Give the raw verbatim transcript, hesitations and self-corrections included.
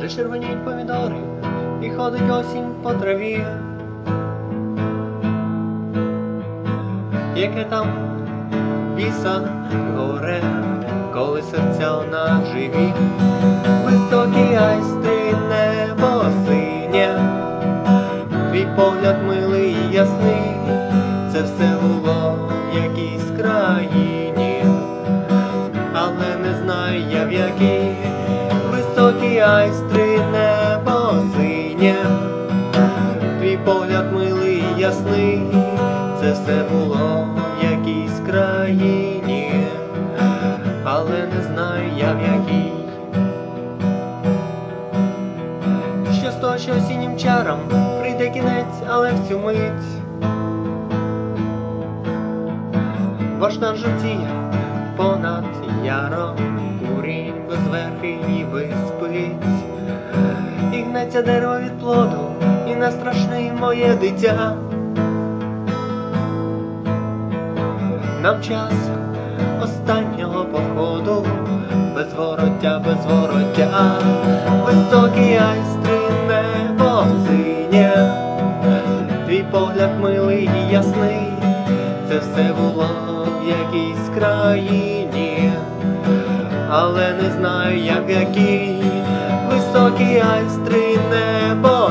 вже червоніють помідори, і ходить осінь по траві. Яке там біса горе, коли серця наживі, високі айстри, небо синє, твій погляд милий і ясний, це все було в якійсь країні, але не знаю я в якій. Високі айстри, небо синє, твій погляд милий і ясний, це все було в якійсь країні, але не знаю я в якій. Що з того, що осіннім чарам прийде кінець, але в цю мить Баштан жовтіє понад яром, курінь безверхий ніби спить, і гнеться дерево від плоду, і не страшне моє дитя. Нам час останнього походу, без вороття, без вороття. Високі айстри, небо синє, твій погляд милий і ясний, це все було в якійсь країні, але не знаю я в якій. Високі айстри, небо